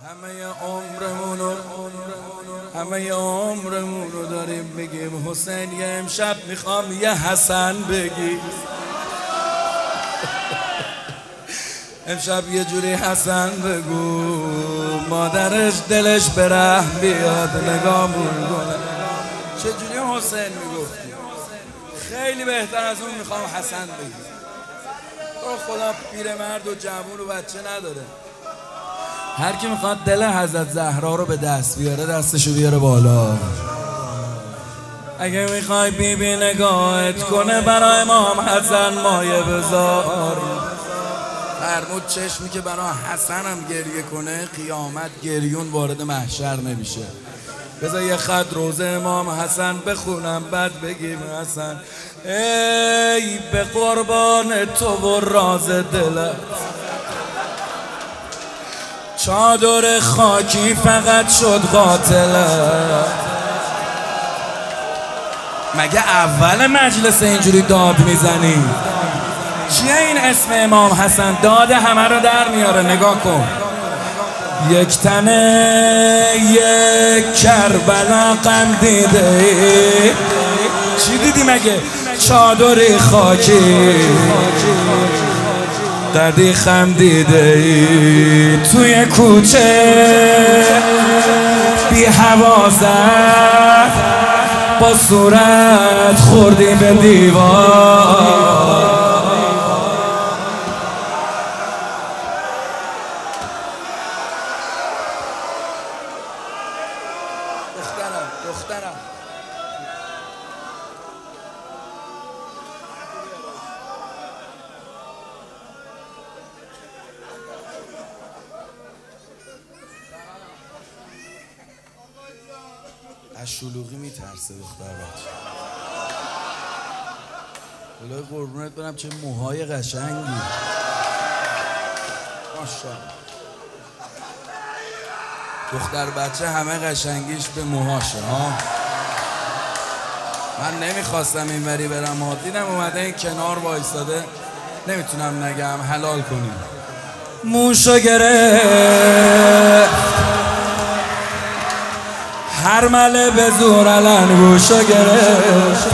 همه عمرمونو داریم میگیم حسین، یه امشب میخوام یه حسن بگی. امشب یه جوری حسن بگو مادرش دلش به رحم بیاد نگامون کنه. چجوری حسین میگفتی؟ خیلی بهتر از اون میخوام حسن بگی. خدا پیرمرد و جوون و بچه نداره. هر کی میخواد دل حضرت زهرا رو به دست بیاره دستشو بیاره بالا. اگه میخوای بیبی نگاهت کنه برای امام حسن مایه بذار. فرمود چشمی که برای حسن هم گریه کنه قیامت گریون وارد محشر نمیشه. بذار یه خط روزه امام حسن بخونم بعد بگیم حسن ای به قربان تو و راز دلت، چادر خاکی فقط شد قاتلت. مگه اول مجلس اینجوری داد میزنی؟ چیه این اسم امام حسن؟ داد همه رو در میاره. نگاه کن، یک تنه یک کربلا غم دیده. چی دیدی مگه؟ چادری خاکی قدی خم دیده توی کوچه بی حوازت با صورت خوردی به دیوار. دخترم از شلوغی میترسه دختر بچه. الهی قربونت برم چه موهای قشنگی، ماشاءالله. دختر بچه همه قشنگیش به موهاشه ها. من نمیخواستم اینوری برم ها، دیدم اومده این کنار وایساده، نمیتونم نگم حلال کنیم. موشو گرفت هر مله به زور الان گوشو گرفت.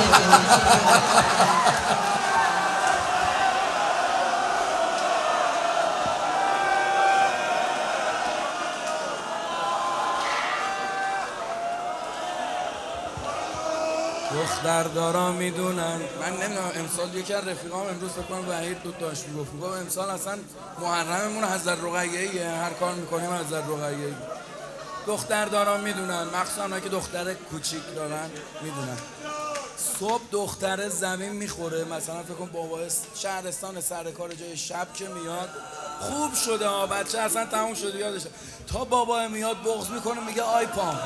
دختردارا میدونن. من نمیدونم امسال یکی از رفیقام امروز فکر کنم وحید بود داشت میگفت امسال اصلا محرممون حضرت رقیه‌ایه، هر کار میکنیم حضرت رقیه‌ای. دختردارا میدونن، مخصوصا که دختر کوچیک دارن میدونن. صبح دختر زمین میخوره، مثلا فکر کن بابا شهرستان سر کار جای شب که میاد خوب شده ها، بچه اصلا تموم شده یادشه، تا بابا میاد بغض میکنه میگه آی پام.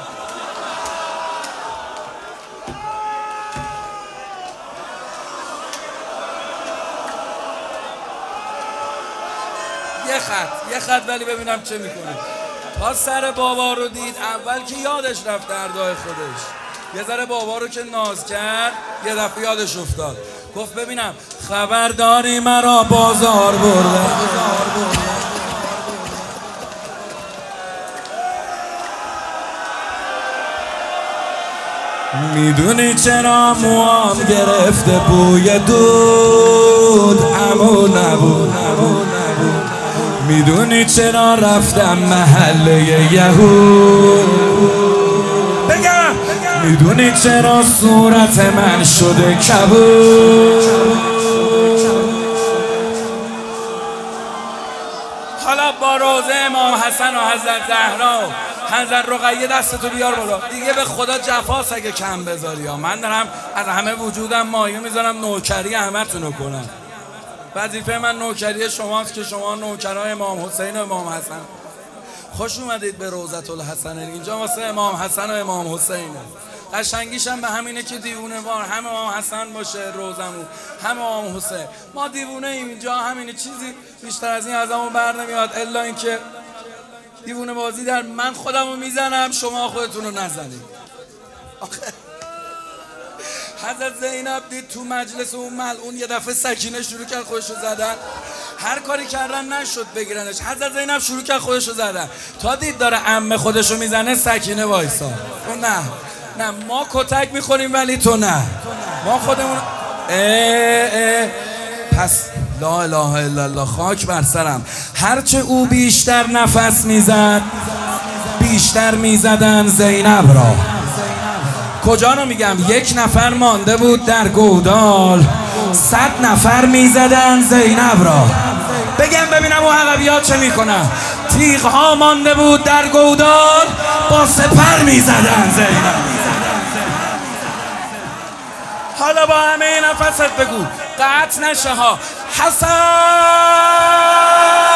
یه خط ولی ببینم چه میکنه. تا سر بابا رو دید اول که یادش رفت دردای خودش، یه ذره بابا رو که ناز کرد یه دفعه یادش افتاد، گفت ببینم خبرداری مرا بازار برده. میدونی چرا موام گرفته بوی دود امو نبود. میدونی چرا رفتم محله یهود بگم. میدونی چرا صورت من شده کبود. حالا با روزه امام حسن و حضرت زهرا و حضرت رقیه دستتو بیار بالا. دیگه به خدا جفاست اگه کم بذاری ها. من دارم از همه وجودم مایه میذارم نوکری همه تونو کنم. وظیفه من نوکری شماست که شما نوکرای امام حسین و امام حسن. خوش اومدید به روضة الحسن. اینجا واسه امام حسن و امام حسینه. قشنگیش هم به همینه که دیوونه وار هم امام حسن باشه روزمون هم امام حسین. ما دیوونه ایم اینجا، همینه، چیزی بیشتر از این ازمون بر نمیاد الا اینکه دیوونه بازی در من خودمو میزنم شما خودتون رو نزنید. حضرت زینب دید تو مجلس اون ملعون یه دفعه سکینه شروع کرد خودشو زدن. هر کاری کردن نشد بگیرنش. حضرت زینب شروع کرد خودشو زدن. تا دید داره عمه خودشو میزنه سکینه وایسا. تو نه ما کتک میخوریم ولی تو نه. ما خودمون پس لا اله الا الله، خاک بر سرم. هرچه او بیشتر نفس میزد بیشتر میزدن زینب را. کجا رو میگم؟ 1 نفر مانده بود در گودال، 100 نفر میزدن زینب را. بگم ببینم اون عقبیات چه میکنن. تیغ ها مانده بود در گودال، با سپر میزدن زینب. حالا با همه نفست بگو قطع نشه ها. حسن